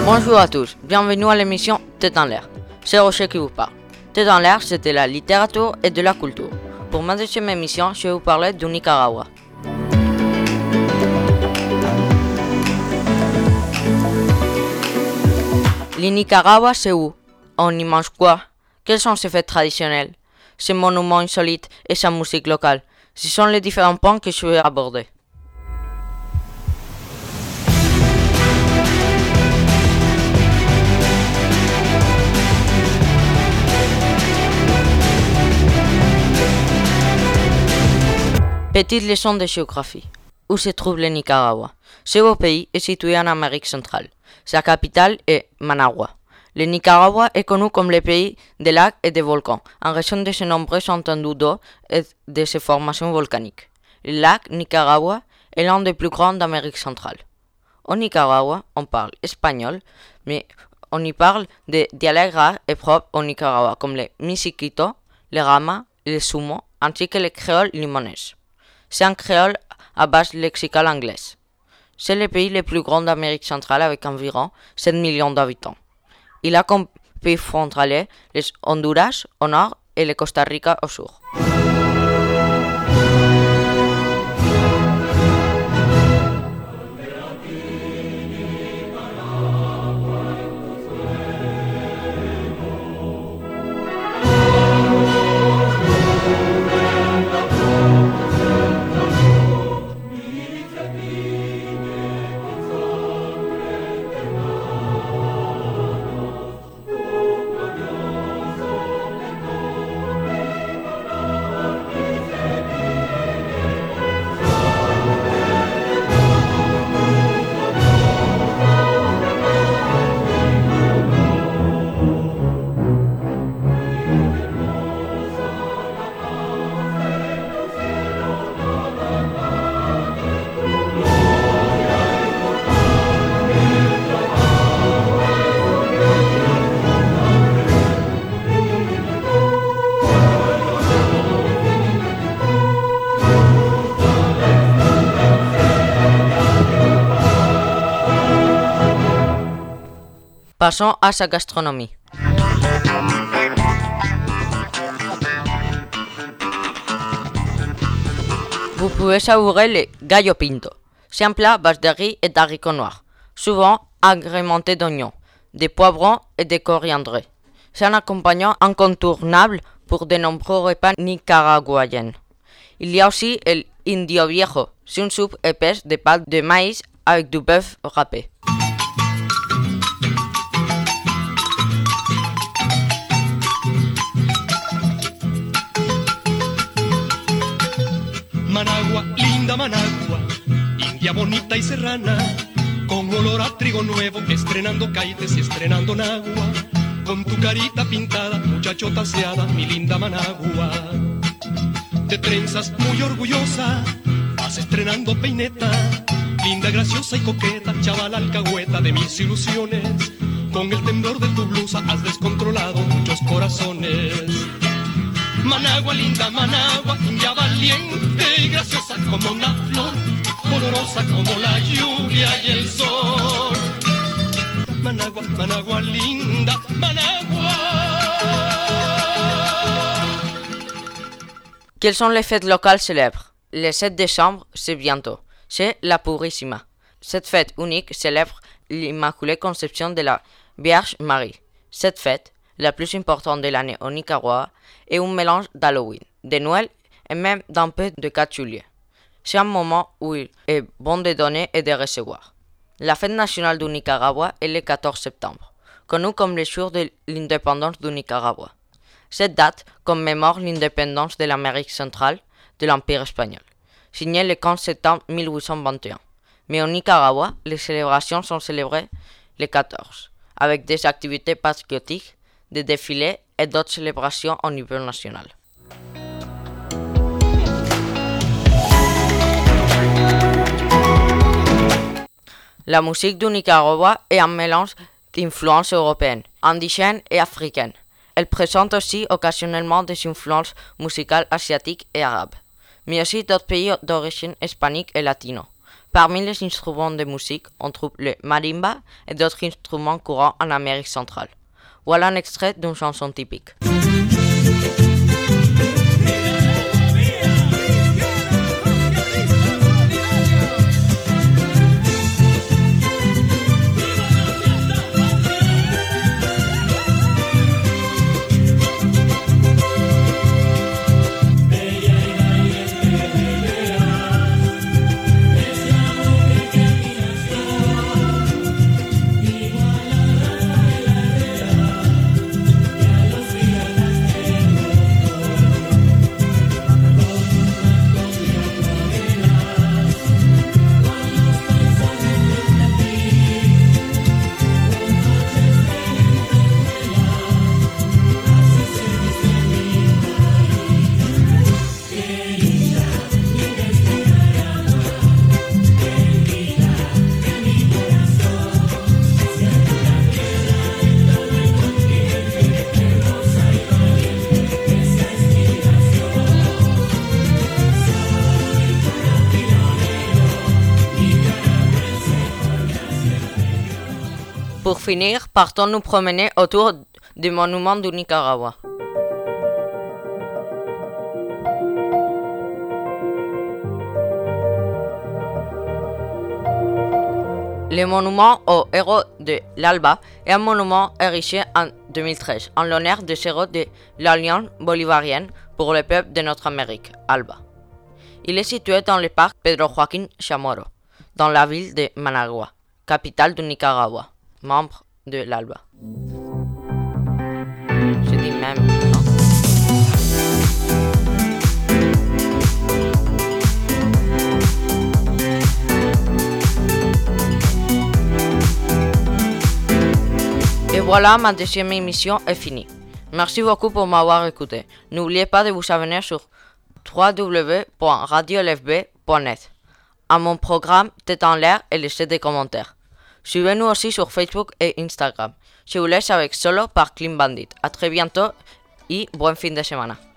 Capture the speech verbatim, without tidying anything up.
Bonjour à tous, bienvenue à l'émission Tête en l'air. C'est Rocher qui vous parle. Tête en l'air, c'est de la littérature et de la culture. Pour ma deuxième émission, je vais vous parler du Nicaragua. Le Nicaragua, c'est où? On y mange quoi? Quelles sont ses fêtes traditionnelles? Ses monuments insolites et sa musique locale? Ce sont les différents points que je vais aborder. Petite leçon de géographie. Où se trouve le Nicaragua? Ce beau pays est situé en Amérique centrale. Sa capitale est Managua. Le Nicaragua est connu comme le pays des lacs et des volcans, en raison de ses nombreuses étendues d'eau et de ses formations volcaniques. Le lac Nicaragua est l'un des plus grands d'Amérique centrale. Au Nicaragua, on parle espagnol, mais on y parle des dialectes rares et propres au Nicaragua, comme le misiquito, le rama, le sumo, ainsi que le créole limonés. C'est un créole à base lexicale anglaise. C'est le pays le plus grand d'Amérique centrale avec environ sept millions d'habitants. Il a comme pays frontalier les Honduras au nord et le Costa Rica au sud. Passons à sa gastronomie. Vous pouvez savourer le gallo pinto. C'est un plat à base de riz et d'haricots noirs, souvent agrémenté d'oignons, de poivrons et de coriandre. C'est un accompagnant incontournable pour de nombreux repas nicaraguayens. Il y a aussi el indio viejo, c'est une soupe épaisse de pâte de maïs avec du bœuf râpé. Managua, linda Managua, india bonita y serrana, con olor a trigo nuevo, estrenando caites y estrenando nagua, con tu carita pintada, muchachota aseada, mi linda Managua. Te trenzas muy orgullosa, vas estrenando peineta, linda, graciosa y coqueta, chaval alcahueta de mis ilusiones, con el temblor de tu blusa has descontrolado muchos corazones. Managua, linda Managua, india valiente y graciosa como una flor, olorosa como la lluvia y el sol. Managua, Managua, linda Managua. Quelles sont les fêtes locales célèbres? Le sept décembre, c'est bientôt. C'est la Purissima. Cette fête unique célèbre l'Immaculée Conception de la Vierge Marie. Cette fête, la plus importante de l'année au Nicaragua, est un mélange d'Halloween, de Noël et même d'un peu de quatre juillet. C'est un moment où il est bon de donner et de recevoir. La fête nationale du Nicaragua est le quatorze septembre, connu comme le jour de l'indépendance du Nicaragua. Cette date commémore l'indépendance de l'Amérique centrale de l'Empire espagnol, signée le quinze septembre mille huit cent vingt et un. Mais au Nicaragua, les célébrations sont célébrées le quatorze, avec des activités patriotiques, des défilés et d'autres célébrations au niveau national. La musique du Nicaragua est un mélange d'influences européennes, indigènes et africaines. Elle présente aussi occasionnellement des influences musicales asiatiques et arabes, mais aussi d'autres pays d'origine hispanique et latino, Parmi les instruments de musique, on trouve le marimba et d'autres instruments courants en Amérique centrale. Voilà un extrait d'une chanson typique. Pour finir, partons nous promener autour du monument du Nicaragua. Le monument aux héros de l'Alba est un monument érigé en deux mille treize en l'honneur des héros de l'Alliance bolivarienne pour le peuple de notre Amérique, ALBA. Il est situé dans le parc Pedro Joaquín Chamorro, dans la ville de Managua, capitale du Nicaragua, membre de l'ALBA. Je dis même, non? Et voilà, ma deuxième émission est finie. Merci beaucoup pour m'avoir écouté. N'oubliez pas de vous abonner sur w w w point radio l f b point net à mon programme Tête en l'air et laissez des commentaires. Suivez-nous aussi sur Facebook et Instagram. Je vous laisse avec Solo par Clean Bandit. A très bientôt et bon fin de semana.